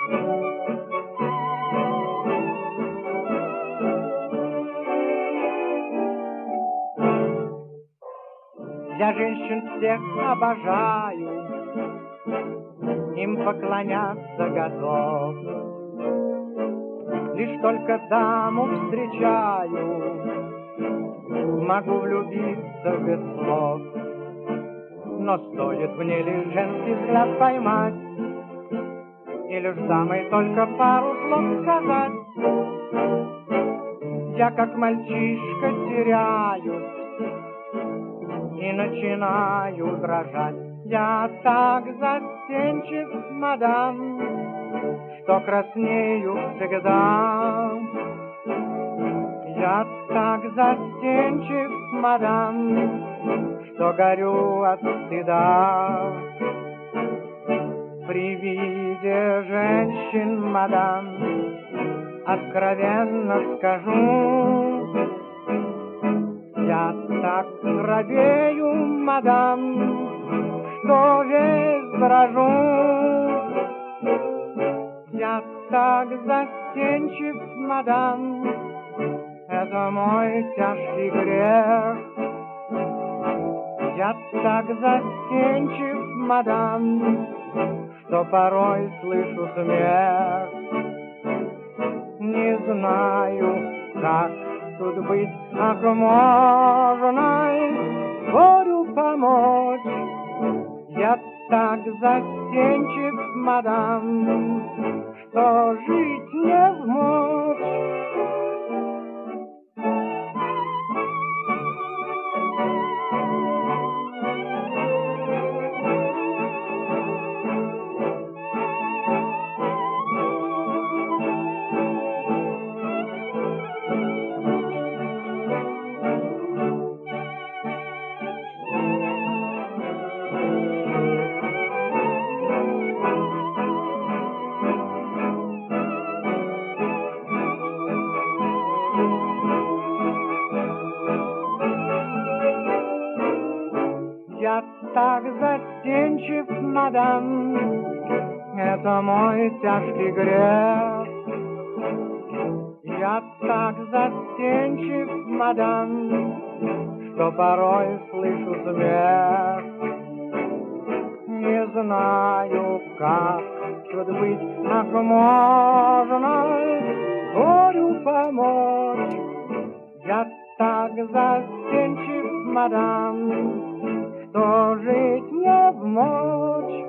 Я женщин всех обожаю, им поклоняться готов. Лишь только даму встречаю, могу влюбиться без слов. Но стоит мне лишь женский взгляд поймать, и лишь дамой только пару слов сказать, я как мальчишка теряюсь и начинаю дрожать. Я так застенчив, мадам, что краснею всегда. Я так застенчив, мадам, что горю от стыда. При виде женщин, мадам, откровенно скажу, я так робею, мадам, что весь дрожу. Я так застенчив, мадам, это мой тяжкий грех. Я так застенчив, мадам, что порой слышу смех. Не знаю, как тут быть, ах, можно горю помочь. Я так застенчив, мадам, что жить не вмочь. Я так застенчив, мадам, это мой тяжкий грех. Я так застенчив, мадам, что порой слышу смех. Не знаю, как тут быть, ах, можно горю помочь. Я так застенчив, мадам, что жить не вмочь.